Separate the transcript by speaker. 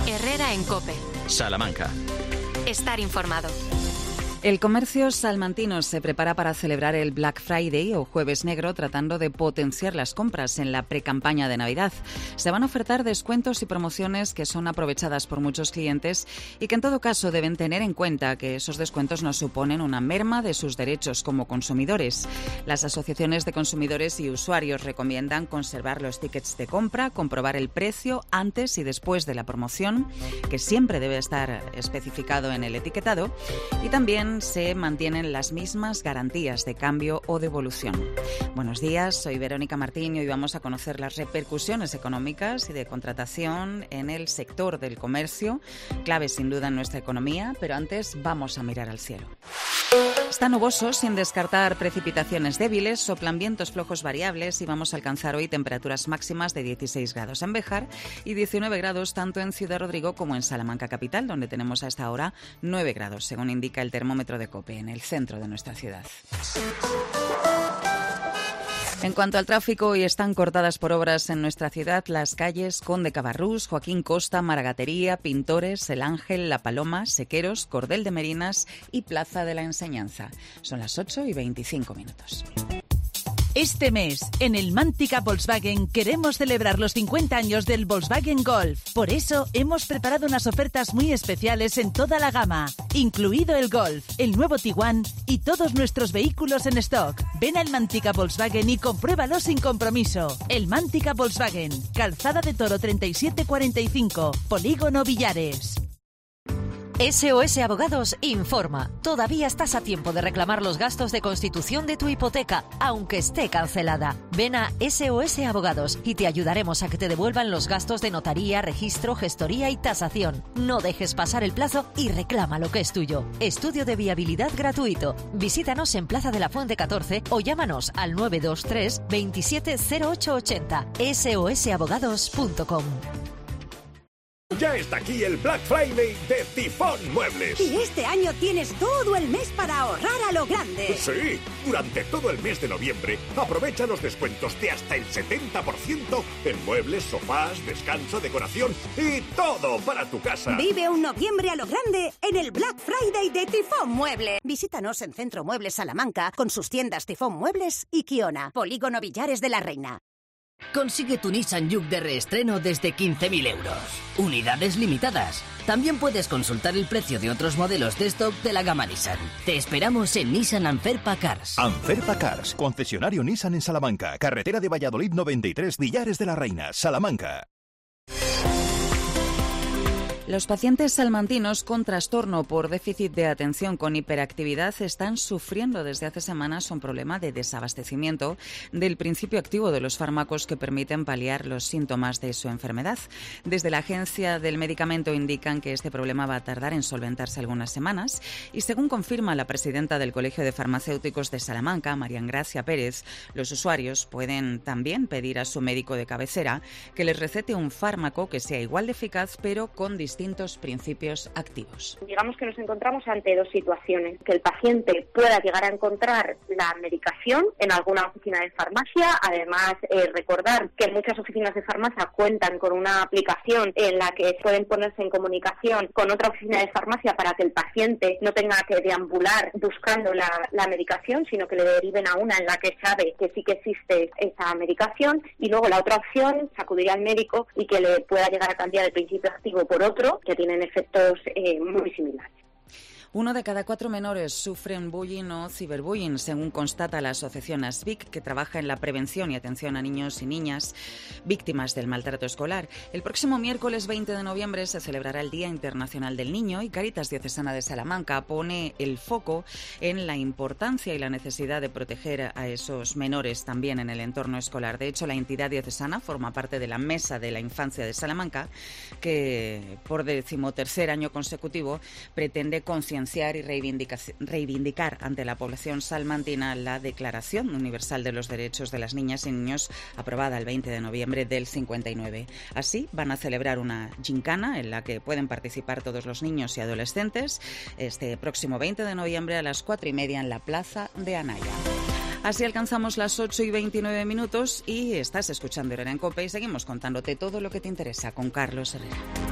Speaker 1: Herrera en COPE.
Speaker 2: Salamanca.
Speaker 1: Estar informado.
Speaker 3: El comercio salmantino se prepara para celebrar el Black Friday o Jueves Negro, tratando de potenciar las compras en la precampaña de Navidad. Se van a ofertar descuentos y promociones que son aprovechadas por muchos clientes y que en todo caso deben tener en cuenta que esos descuentos no suponen una merma de sus derechos como consumidores. Las asociaciones de consumidores y usuarios recomiendan conservar los tickets de compra, comprobar el precio antes y después de la promoción, que siempre debe estar especificado en el etiquetado, y también se mantienen las mismas garantías de cambio o devolución. Buenos días, soy Verónica Martín y hoy vamos a conocer las repercusiones económicas y de contratación en el sector del comercio, clave sin duda en nuestra economía, pero antes vamos a mirar al cielo. Está nuboso, sin descartar precipitaciones débiles, soplan vientos flojos variables y vamos a alcanzar hoy temperaturas máximas de 16 grados en Béjar y 19 grados tanto en Ciudad Rodrigo como en Salamanca capital, donde tenemos a esta hora 9 grados, según indica el termómetro de COPE, en el centro de nuestra ciudad. En cuanto al tráfico, hoy están cortadas por obras en nuestra ciudad las calles Conde Cabarrús, Joaquín Costa, Maragatería, Pintores, El Ángel, La Paloma, Sequeros, Cordel de Merinas y Plaza de la Enseñanza. Son las 8:25.
Speaker 4: Este mes, en el Mántica Volkswagen, queremos celebrar los 50 años del Volkswagen Golf. Por eso, hemos preparado unas ofertas muy especiales en toda la gama, incluido el Golf, el nuevo Tiguan y todos nuestros vehículos en stock. Ven al Mántica Volkswagen y compruébalo sin compromiso. El Mántica Volkswagen, Calzada de Toro 3745, Polígono Villares.
Speaker 5: SOS Abogados informa. Todavía estás a tiempo de reclamar los gastos de constitución de tu hipoteca, aunque esté cancelada. Ven a SOS Abogados y te ayudaremos a que te devuelvan los gastos de notaría, registro, gestoría y tasación. No dejes pasar el plazo y reclama lo que es tuyo. Estudio de viabilidad gratuito. Visítanos en Plaza de la Fuente 14 o llámanos al 923 27 0880. sosabogados.com.
Speaker 6: Ya está aquí el Black Friday de Tifón Muebles.
Speaker 7: Y este año tienes todo el mes para ahorrar a lo grande.
Speaker 6: Sí, durante todo el mes de noviembre aprovecha los descuentos de hasta el 70% en muebles, sofás, descanso, decoración y todo para tu casa.
Speaker 7: Vive un noviembre a lo grande en el Black Friday de Tifón Mueble. Visítanos en Centro Muebles Salamanca con sus tiendas Tifón Muebles y Kiona, Polígono Villares de la Reina.
Speaker 8: Consigue tu Nissan Juke de reestreno desde 15.000 euros. Unidades limitadas. También puedes consultar el precio de otros modelos de stock de la gama Nissan. Te esperamos en Nissan Anferpa Cars.
Speaker 9: Anferpa Cars, concesionario Nissan en Salamanca. Carretera de Valladolid 93, Villares de la Reina, Salamanca.
Speaker 3: Los pacientes salmantinos con trastorno por déficit de atención con hiperactividad están sufriendo desde hace semanas un problema de desabastecimiento del principio activo de los fármacos que permiten paliar los síntomas de su enfermedad. Desde la Agencia del Medicamento indican que este problema va a tardar en solventarse algunas semanas y, según confirma la presidenta del Colegio de Farmacéuticos de Salamanca, María Gracia Pérez, los usuarios pueden también pedir a su médico de cabecera que les recete un fármaco que sea igual de eficaz pero con distintos principios activos.
Speaker 10: Digamos que nos encontramos ante dos situaciones: que el paciente pueda llegar a encontrar la medicación en alguna oficina de farmacia. Además, recordar que muchas oficinas de farmacia cuentan con una aplicación en la que pueden ponerse en comunicación con otra oficina de farmacia para que el paciente no tenga que deambular buscando la medicación, sino que le deriven a una en la que sabe que sí que existe esa medicación. Y luego la otra opción es acudir al médico y que le pueda llegar a cambiar el principio activo por otro, que tienen efectos muy similares.
Speaker 3: 1 de cada 4 menores sufren bullying o ciberbullying, según constata la asociación ASVIC, que trabaja en la prevención y atención a niños y niñas víctimas del maltrato escolar. El próximo miércoles 20 de noviembre se celebrará el Día Internacional del Niño y Cáritas Diocesana de Salamanca pone el foco en la importancia y la necesidad de proteger a esos menores también en el entorno escolar. De hecho, la entidad diocesana forma parte de la Mesa de la Infancia de Salamanca, que por 13º año consecutivo pretende concienciar y reivindicar ante la población salmantina la Declaración Universal de los Derechos de las Niñas y Niños, aprobada el 20 de noviembre del 59. Así, van a celebrar una gincana en la que pueden participar todos los niños y adolescentes este próximo 20 de noviembre a las 4:30 en la Plaza de Anaya. Así alcanzamos las 8:29 y estás escuchando Herrera en COPE y seguimos contándote todo lo que te interesa con Carlos Herrera.